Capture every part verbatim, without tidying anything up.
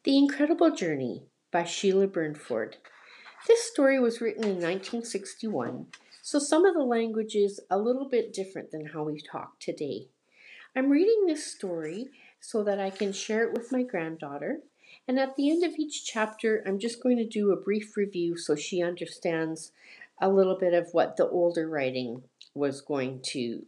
The Incredible Journey by Sheila Burnford. This story was written in nineteen sixty-one, so some of the language is a little bit different than how we talk today. I'm reading this story so that I can share it with my granddaughter, and at the end of each chapter, I'm just going to do a brief review so she understands a little bit of what the older writing was going to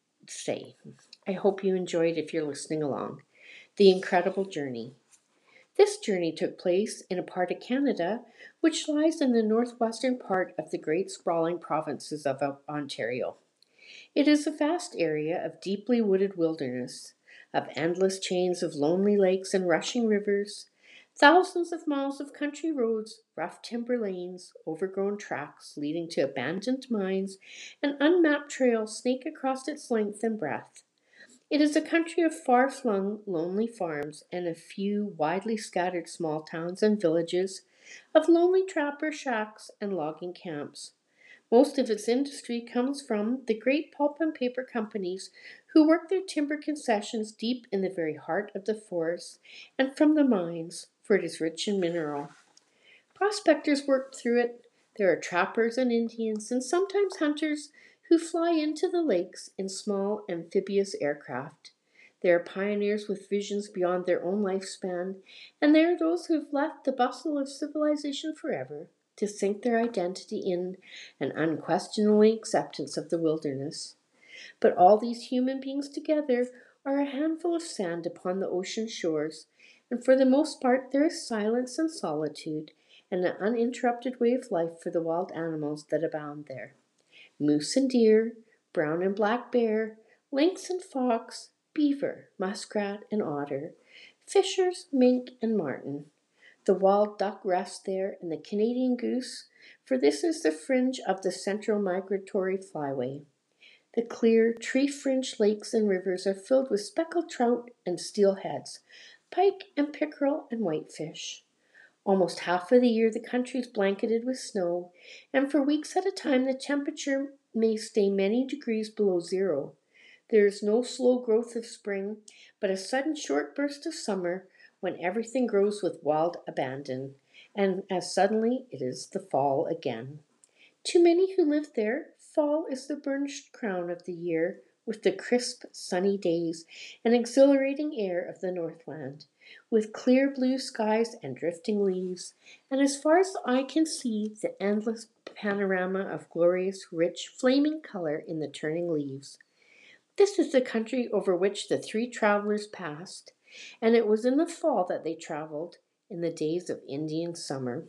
say. I hope you enjoyed if you're listening along. The Incredible Journey. This journey took place in a part of Canada which lies in the northwestern part of the great sprawling provinces of Ontario. It is a vast area of deeply wooded wilderness, of endless chains of lonely lakes and rushing rivers, thousands of miles of country roads, rough timber lanes, overgrown tracks leading to abandoned mines, and unmapped trails snake across its length and breadth. It is a country of far-flung, lonely farms and a few widely scattered small towns and villages, of lonely trapper shacks and logging camps. Most of its industry comes from the great pulp and paper companies who work their timber concessions deep in the very heart of the forest, and from the mines, for it is rich in mineral. Prospectors work through it. There are trappers and Indians, and sometimes hunters who fly into the lakes in small amphibious aircraft. There are pioneers with visions beyond their own lifespan, and there are those who have left the bustle of civilization forever to sink their identity in an unquestioning acceptance of the wilderness. But all these human beings together are a handful of sand upon the ocean shores, and for the most part there is silence and solitude, and an uninterrupted way of life for the wild animals that abound there. Moose and deer, brown and black bear, lynx and fox, beaver, muskrat and otter, fishers, mink and marten. The wild duck rests there, and the Canadian goose, for this is the fringe of the central migratory flyway. The clear, tree-fringed lakes and rivers are filled with speckled trout and steelheads, pike and pickerel and whitefish. Almost half of the year the country is blanketed with snow, and for weeks at a time the temperature may stay many degrees below zero. There is no slow growth of spring, but a sudden short burst of summer when everything grows with wild abandon, and as suddenly it is the fall again. To many who live there, fall is the burnished crown of the year, with the crisp, sunny days and exhilarating air of the Northland, with clear blue skies and drifting leaves, and as far as the eye can see, the endless panorama of glorious, rich, flaming color in the turning leaves. This is the country over which the three travelers passed, and it was in the fall that they traveled, in the days of Indian summer.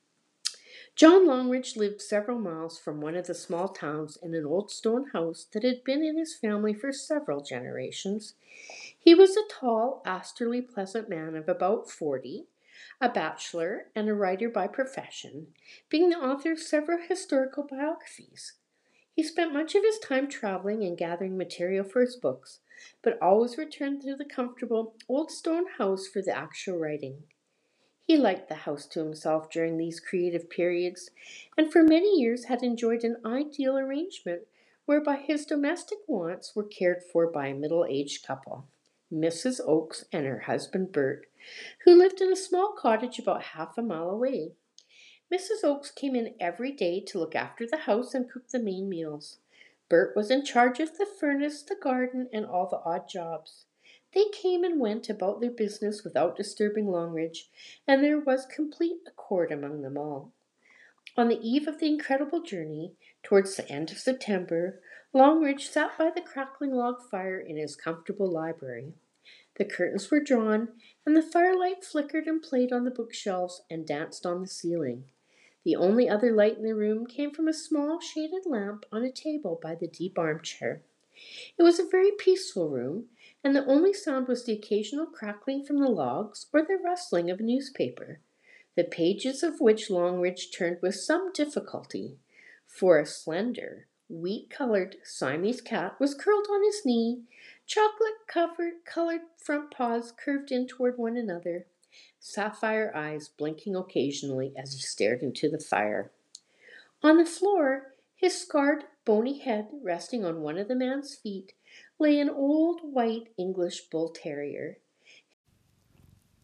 John Longridge lived several miles from one of the small towns in an old stone house that had been in his family for several generations. He was a tall, austerely pleasant man of about forty, a bachelor and a writer by profession, being the author of several historical biographies. He spent much of his time traveling and gathering material for his books, but always returned to the comfortable old stone house for the actual writing. He liked the house to himself during these creative periods, and for many years had enjoyed an ideal arrangement whereby his domestic wants were cared for by a middle-aged couple, Missus Oakes and her husband Bert, who lived in a small cottage about half a mile away. Missus Oakes came in every day to look after the house and cook the main meals. Bert was in charge of the furnace, the garden, and all the odd jobs. They came and went about their business without disturbing Longridge, and there was complete accord among them all. On the eve of the incredible journey, towards the end of September, Longridge sat by the crackling log fire in his comfortable library. The curtains were drawn, and the firelight flickered and played on the bookshelves and danced on the ceiling. The only other light in the room came from a small shaded lamp on a table by the deep armchair. It was a very peaceful room, and the only sound was the occasional crackling from the logs or the rustling of a newspaper, the pages of which Longridge turned with some difficulty, for a slender, wheat-colored Siamese cat was curled on his knee, chocolate-covered colored front paws curved in toward one another, sapphire eyes blinking occasionally as he stared into the fire. On the floor, his scarred, bony head resting on one of the man's feet, lay an old white English bull terrier.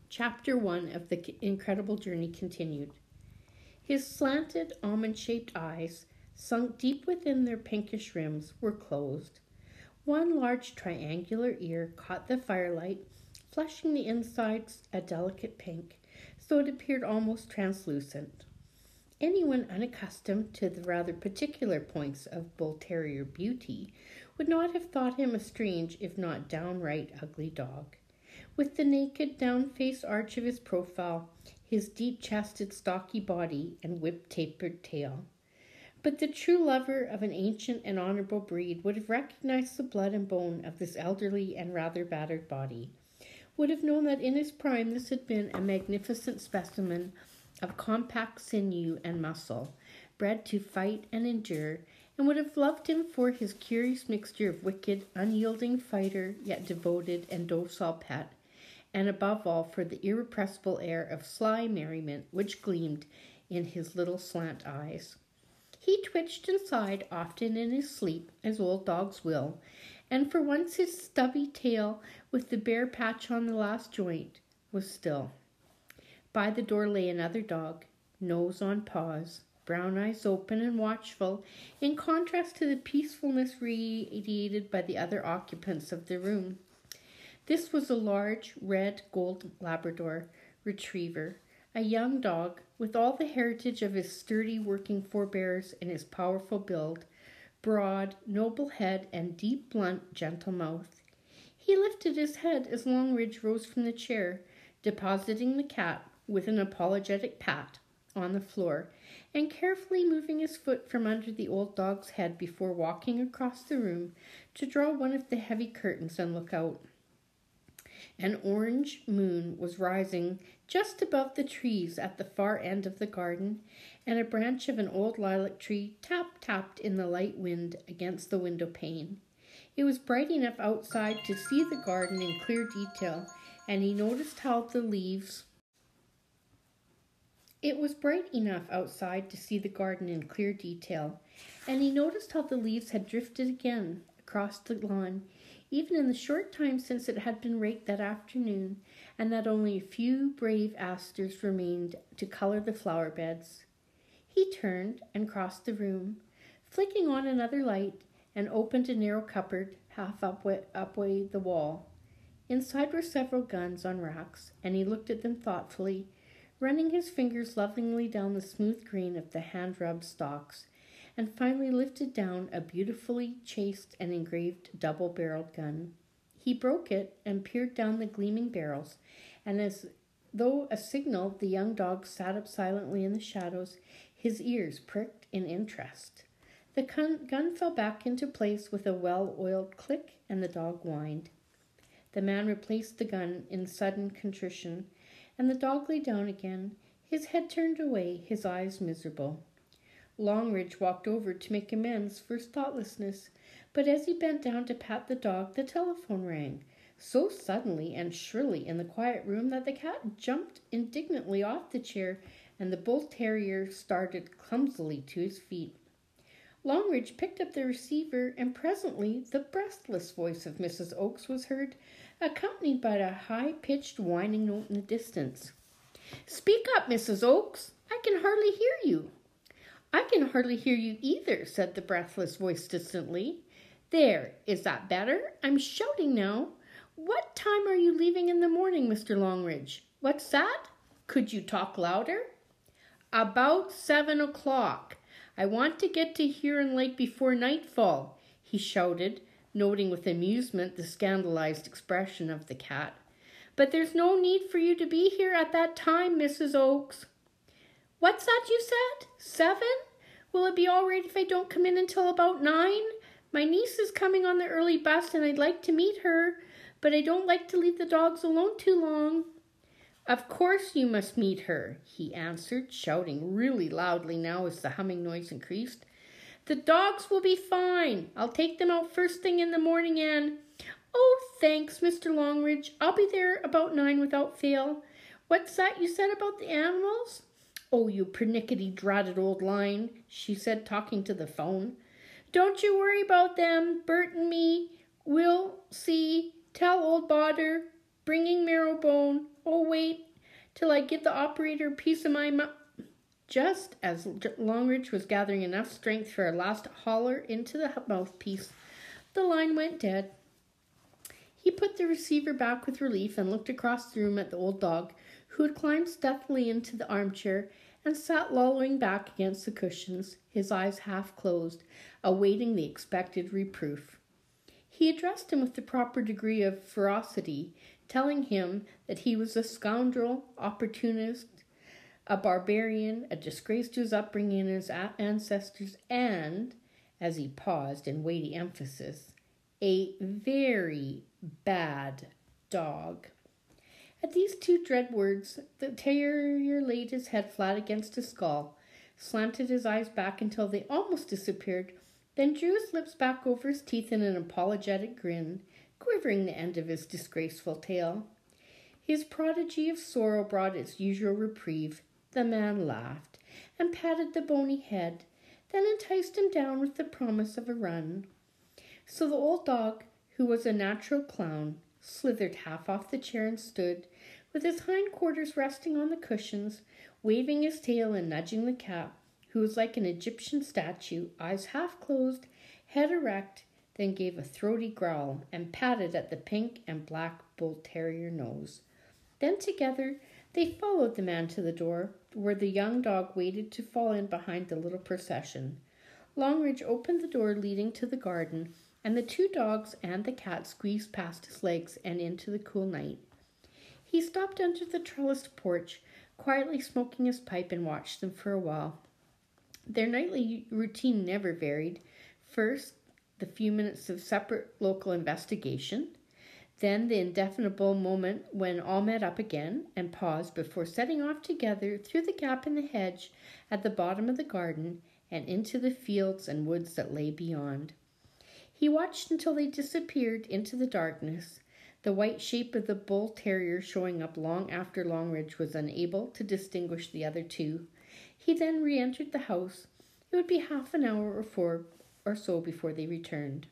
Chapter one of The Incredible Journey continued. His slanted, almond-shaped eyes, sunk deep within their pinkish rims, were closed. One large triangular ear caught the firelight, flushing the insides a delicate pink, so it appeared almost translucent. Anyone unaccustomed to the rather particular points of bull terrier beauty would not have thought him a strange, if not downright ugly dog. With the naked, down-faced arch of his profile, his deep-chested, stocky body, and whip-tapered tail. But the true lover of an ancient and honorable breed would have recognized the blood and bone of this elderly and rather battered body, would have known that in his prime this had been a magnificent specimen of compact sinew and muscle, bred to fight and endure, and would have loved him for his curious mixture of wicked, unyielding fighter, yet devoted and docile pet, and above all for the irrepressible air of sly merriment which gleamed in his little slant eyes. He twitched and sighed often in his sleep, as old dogs will, and for once his stubby tail, with the bare patch on the last joint, was still. By the door lay another dog, nose on paws, brown eyes open and watchful, in contrast to the peacefulness radiated by the other occupants of the room. This was a large, red gold Labrador retriever, a young dog with all the heritage of his sturdy working forebears in his powerful build, broad, noble head, and deep, blunt, gentle mouth. He lifted his head as Longridge rose from the chair, depositing the cat, with an apologetic pat, on the floor, and carefully moving his foot from under the old dog's head before walking across the room to draw one of the heavy curtains and look out. An orange moon was rising just above the trees at the far end of the garden, and a branch of an old lilac tree tap-tapped in the light wind against the window pane. It was bright enough outside to see the garden in clear detail, and he noticed how the leaves It was bright enough outside to see the garden in clear detail, and he noticed how the leaves had drifted again across the lawn, even in the short time since it had been raked that afternoon, and that only a few brave asters remained to color the flower beds. He turned and crossed the room, flicking on another light, and opened a narrow cupboard half upway, upway the wall. Inside were several guns on racks, and he looked at them thoughtfully, running his fingers lovingly down the smooth grain of the hand-rubbed stalks, and finally lifted down a beautifully chased and engraved double-barreled gun. He broke it and peered down the gleaming barrels, and as though a signal, the young dog sat up silently in the shadows, his ears pricked in interest. The gun, gun fell back into place with a well-oiled click, and the dog whined. The man replaced the gun in sudden contrition, and the dog lay down again, his head turned away, his eyes miserable. Longridge walked over to make amends for his thoughtlessness, but as he bent down to pat the dog, the telephone rang, so suddenly and shrilly in the quiet room that the cat jumped indignantly off the chair, and the bull terrier started clumsily to his feet. Longridge picked up the receiver, and presently the breathless voice of Missus Oakes was heard, accompanied by a high-pitched whining note in the distance. "Speak up, Missus Oakes. I can hardly hear you." "I can hardly hear you either," said the breathless voice distantly. "There, is that better? I'm shouting now. What time are you leaving in the morning, Mister Longridge? What's that? Could you talk louder?" "About seven o'clock. I want to get to Huron Lake before nightfall," he shouted, noting with amusement the scandalized expression of the cat. "But there's no need for you to be here at that time, Missus Oakes." "What's that you said? Seven? Will it be all right if I don't come in until about nine? My niece is coming on the early bus, and I'd like to meet her, but I don't like to leave the dogs alone too long." "Of course you must meet her," he answered, shouting really loudly now as the humming noise increased. "The dogs will be fine. I'll take them out first thing in the morning and—" "Oh, thanks, Mister Longridge. I'll be there about nine without fail. What's that you said about the animals?" "Oh, you pernickety-dratted old line," she said, talking to the phone. "Don't you worry about them. Bert and me will see. Tell old Bodder." Bringing Marrowbone. Oh, wait till I give the operator a piece of my mouth. Just as Longridge was gathering enough strength for a last holler into the mouthpiece, the line went dead. He put the receiver back with relief and looked across the room at the old dog, who had climbed stealthily into the armchair and sat lolling back against the cushions, his eyes half closed, awaiting the expected reproof. He addressed him with the proper degree of ferocity, telling him that he was a scoundrel, opportunist, a barbarian, a disgrace to his upbringing and his ancestors, and, as he paused in weighty emphasis, a very bad dog. At these two dread words, the terrier laid his head flat against his skull, slanted his eyes back until they almost disappeared, then drew his lips back over his teeth in an apologetic grin, quivering the end of his disgraceful tail. His prodigy of sorrow brought its usual reprieve. The man laughed and patted the bony head, then enticed him down with the promise of a run. So the old dog, who was a natural clown, slithered half off the chair and stood, with his hind quarters resting on the cushions, waving his tail and nudging the cat, who was like an Egyptian statue, eyes half closed, head erect, then gave a throaty growl and patted at the pink and black bull terrier nose. Then together they followed the man to the door, where the young dog waited to fall in behind the little procession. Longridge opened the door leading to the garden, and the two dogs and the cat squeezed past his legs and into the cool night. He stopped under the trellised porch, quietly smoking his pipe, and watched them for a while. Their nightly routine never varied. First, the few minutes of separate local investigation, then the indefinable moment when all met up again and paused before setting off together through the gap in the hedge at the bottom of the garden and into the fields and woods that lay beyond. He watched until they disappeared into the darkness, the white shape of the bull terrier showing up long after Longridge was unable to distinguish the other two. He then re-entered the house. It would be half an hour or four or so before they returned.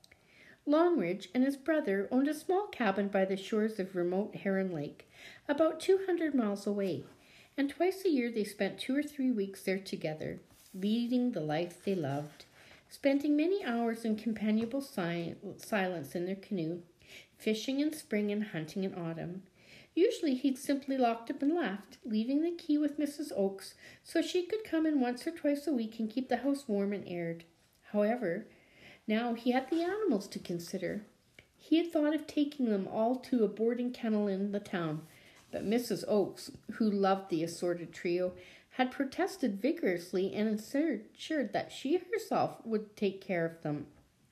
Longridge and his brother owned a small cabin by the shores of remote Heron Lake, about two hundred miles away, and twice a year they spent two or three weeks there together, leading the life they loved, spending many hours in companionable si- silence in their canoe, fishing in spring and hunting in autumn. Usually he'd simply locked up and left, leaving the key with Missus Oakes so she could come in once or twice a week and keep the house warm and aired. However, now he had the animals to consider. He had thought of taking them all to a boarding kennel in the town, but Missus Oakes, who loved the assorted trio, had protested vigorously and assured that she herself would take care of them,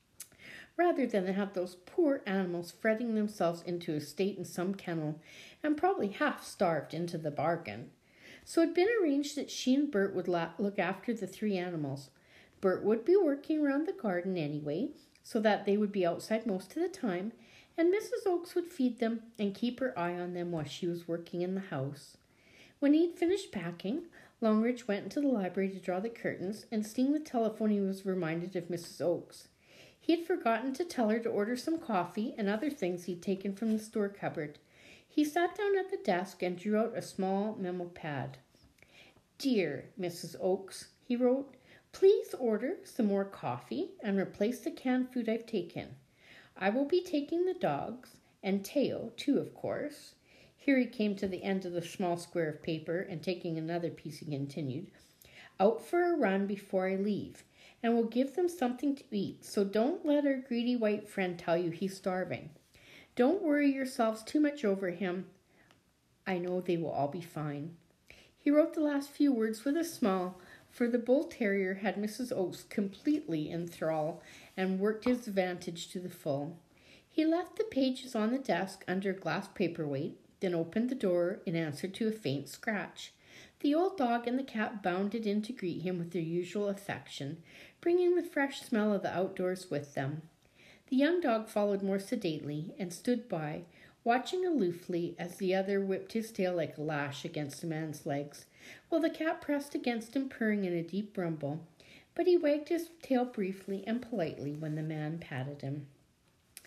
rather than have those poor animals fretting themselves into a state in some kennel, and probably half starved into the bargain. So it had been arranged that she and Bert would la- look after the three animals. Bert would be working around the garden anyway, so that they would be outside most of the time, and Missus Oakes would feed them and keep her eye on them while she was working in the house. When he'd finished packing, Longridge went into the library to draw the curtains, and seeing the telephone he was reminded of Missus Oakes. He had forgotten to tell her to order some coffee and other things he'd taken from the store cupboard. He sat down at the desk and drew out a small memo pad. "Dear Missus Oakes," he wrote, "please order some more coffee and replace the canned food I've taken. I will be taking the dogs, and Teo, too, of course." Here he came to the end of the small square of paper, and taking another piece he continued, "out for a run before I leave, and will give them something to eat, so don't let our greedy white friend tell you he's starving. Don't worry yourselves too much over him. I know they will all be fine." He wrote the last few words with a smile, for the bull terrier had Missus Oakes completely in thrall and worked his advantage to the full. He left the pages on the desk under a glass paperweight, then opened the door in answer to a faint scratch. The old dog and the cat bounded in to greet him with their usual affection, bringing the fresh smell of the outdoors with them. The young dog followed more sedately and stood by, watching aloofly as the other whipped his tail like a lash against the man's legs, while the cat pressed against him, purring in a deep rumble, but he wagged his tail briefly and politely when the man patted him.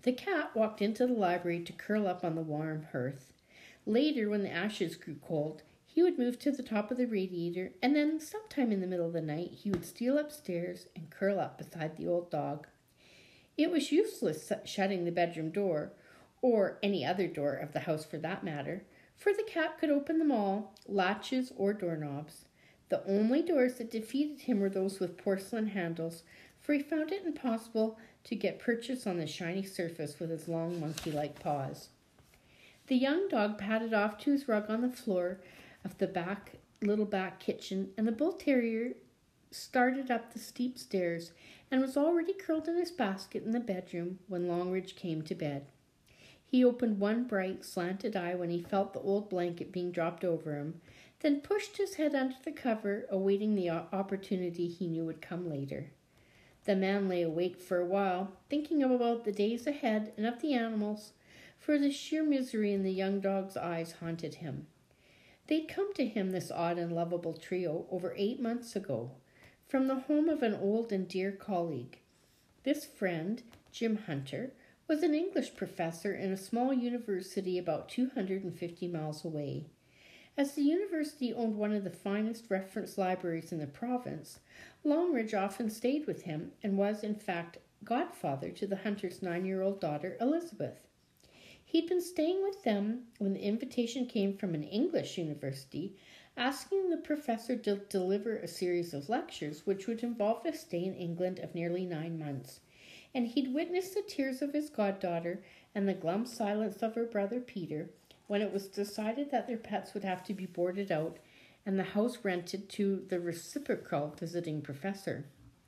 The cat walked into the library to curl up on the warm hearth. Later, when the ashes grew cold, he would move to the top of the radiator, and then, sometime in the middle of the night, he would steal upstairs and curl up beside the old dog. It was useless shutting the bedroom door, or any other door of the house for that matter, for the cat could open them all, latches or doorknobs. The only doors that defeated him were those with porcelain handles, for he found it impossible to get purchase on the shiny surface with his long monkey-like paws. The young dog padded off to his rug on the floor of the back little back kitchen, and the bull terrier started up the steep stairs and was already curled in his basket in the bedroom when Longridge came to bed. He opened one bright, slanted eye when he felt the old blanket being dropped over him, then pushed his head under the cover, awaiting the opportunity he knew would come later. The man lay awake for a while, thinking about the days ahead and of the animals, for the sheer misery in the young dog's eyes haunted him. They'd come to him, this odd and lovable trio, over eight months ago, from the home of an old and dear colleague. This friend, Jim Hunter, was an English professor in a small university about two hundred fifty miles away. As the university owned one of the finest reference libraries in the province, Longridge often stayed with him and was, in fact, godfather to the Hunter's nine-year-old daughter, Elizabeth. He'd been staying with them when the invitation came from an English university asking the professor to deliver a series of lectures which would involve a stay in England of nearly nine months. And he'd witnessed the tears of his goddaughter and the glum silence of her brother Peter when it was decided that their pets would have to be boarded out and the house rented to the reciprocal visiting professor.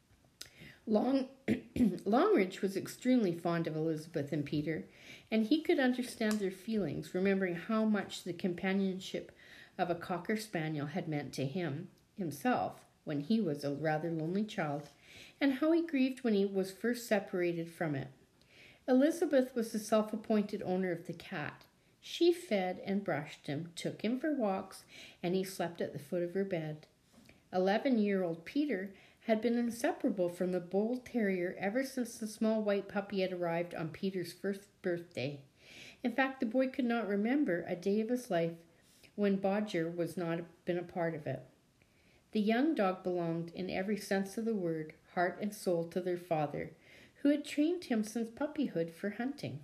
Long, Longridge was extremely fond of Elizabeth and Peter, and he could understand their feelings, remembering how much the companionship of a cocker spaniel had meant to him, himself, when he was a rather lonely child, and how he grieved when he was first separated from it. Elizabeth was the self-appointed owner of the cat. She fed and brushed him, took him for walks, and he slept at the foot of her bed. Eleven-year-old Peter had been inseparable from the bull terrier ever since the small white puppy had arrived on Peter's first birthday. In fact, the boy could not remember a day of his life when Bodger was not been a part of it. The young dog belonged, in every sense of the word, heart and soul, to their father, who had trained him since puppyhood for hunting.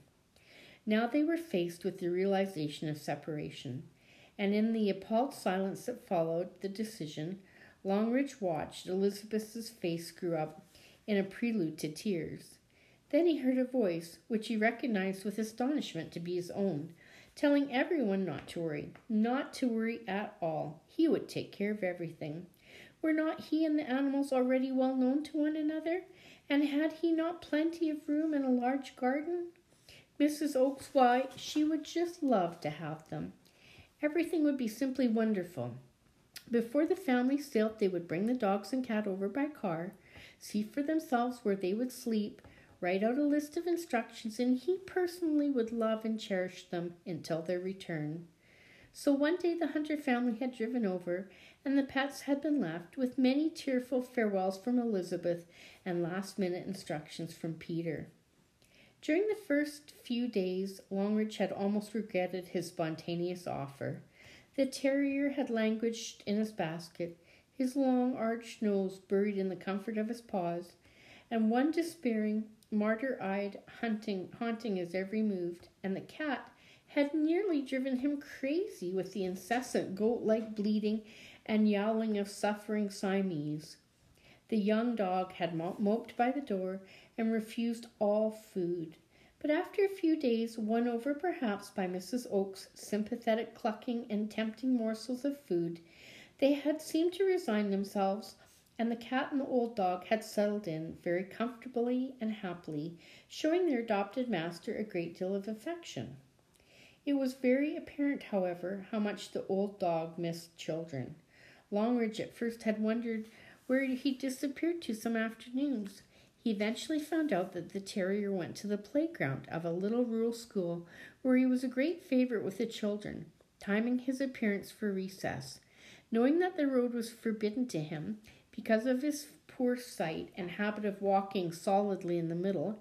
Now they were faced with the realization of separation, and in the appalled silence that followed the decision, Longridge watched Elizabeth's face screw up in a prelude to tears. Then he heard a voice, which he recognized with astonishment to be his own, telling everyone not to worry, not to worry at all. He would take care of everything. Were not he and the animals already well known to one another? And had he not plenty of room and a large garden? Missus Oakes, why, she would just love to have them. Everything would be simply wonderful. Before the family sailed, they would bring the dogs and cat over by car, see for themselves where they would sleep, write out a list of instructions, and he personally would love and cherish them until their return. So one day the Hunter family had driven over, and the pets had been left, with many tearful farewells from Elizabeth and last-minute instructions from Peter. During the first few days, Longridge had almost regretted his spontaneous offer. The terrier had languished in his basket, his long arched nose buried in the comfort of his paws, and one despairing, martyr-eyed hunting, haunting his every move, and the cat had nearly driven him crazy with the incessant goat-like bleating and yowling of suffering Siamese. The young dog had moped by the door and refused all food. But after a few days, won over perhaps by Missus Oakes' sympathetic clucking and tempting morsels of food, they had seemed to resign themselves, and the cat and the old dog had settled in very comfortably and happily, showing their adopted master a great deal of affection. It was very apparent, however, how much the old dog missed children. Longridge at first had wondered where he disappeared to some afternoons. He eventually found out that the terrier went to the playground of a little rural school where he was a great favorite with the children, timing his appearance for recess. Knowing that the road was forbidden to him because of his poor sight and habit of walking solidly in the middle,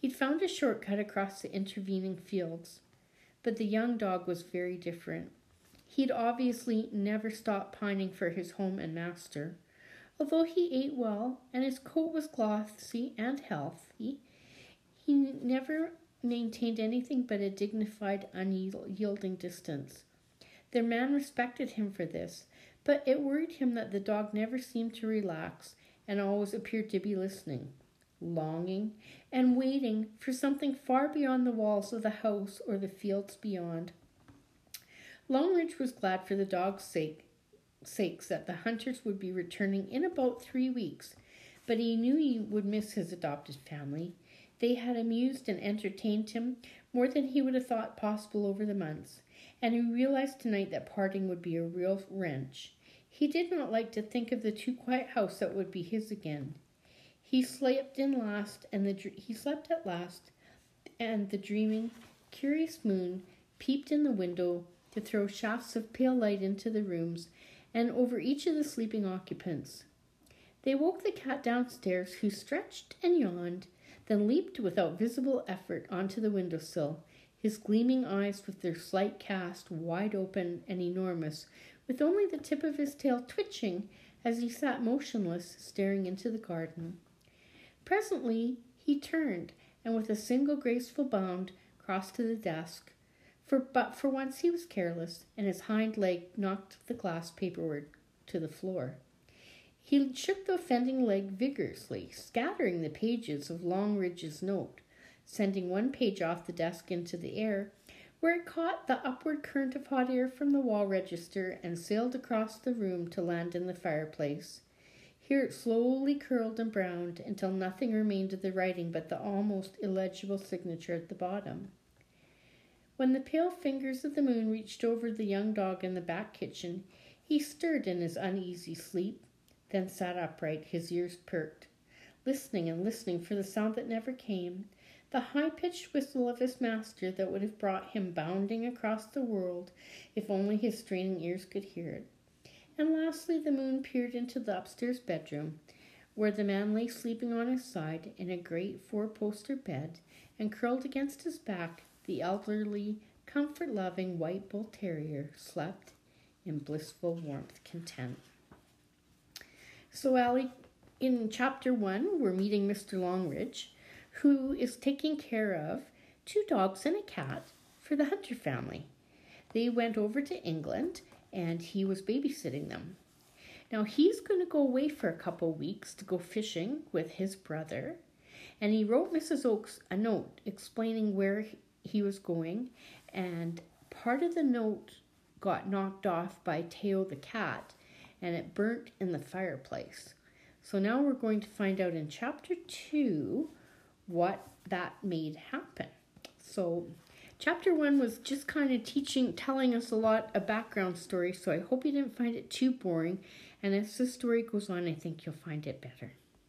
He'd found a shortcut across the intervening fields, but the young dog was very different. He'd obviously never stopped pining for his home and master. Although he ate well and his coat was glossy and healthy, he never maintained anything but a dignified, unyielding distance. The man respected him for this, but it worried him that the dog never seemed to relax and always appeared to be listening, longing, and waiting for something far beyond the walls of the house or the fields beyond. Longridge was glad for the dog's sake, sakes that the hunters would be returning in about three weeks, but he knew he would miss his adopted family. They had amused and entertained him more than he would have thought possible over the months, and he realized tonight that parting would be a real wrench. He did not like to think of the too-quiet house that would be his again. He slept in last, and the he slept at last, and the dreaming, curious moon peeped in the window to throw shafts of pale light into the rooms and over each of the sleeping occupants. They woke the cat downstairs, who stretched and yawned, then leaped without visible effort onto the windowsill, his gleaming eyes with their slight cast wide open and enormous, with only the tip of his tail twitching as he sat motionless, staring into the garden. Presently he turned, and with a single graceful bound crossed to the desk. For, but for once he was careless, and his hind leg knocked the glass paperwork to the floor. He shook the offending leg vigorously, scattering the pages of Longridge's note, sending one page off the desk into the air, where it caught the upward current of hot air from the wall register and sailed across the room to land in the fireplace. Here it slowly curled and browned until nothing remained of the writing but the almost illegible signature at the bottom. When the pale fingers of the moon reached over the young dog in the back kitchen, he stirred in his uneasy sleep, then sat upright, his ears perked, listening and listening for the sound that never came, the high-pitched whistle of his master that would have brought him bounding across the world if only his straining ears could hear it. And lastly, the moon peered into the upstairs bedroom, where the man lay sleeping on his side in a great four-poster bed, and curled against his back, the elderly, comfort-loving white bull terrier slept in blissful warmth content. So, Allie, in chapter one, we're meeting Mister Longridge, who is taking care of two dogs and a cat for the Hunter family. They went over to England, and he was babysitting them. Now, he's going to go away for a couple weeks to go fishing with his brother, and he wrote Missus Oakes a note explaining where he was going, and part of the note got knocked off by Teo the cat, and it burnt in the fireplace. So now we're going to find out in chapter two what that made happen. So chapter one was just kind of teaching, telling us a lot, a background story, so I hope you didn't find it too boring, and as the story goes on, I think you'll find it better.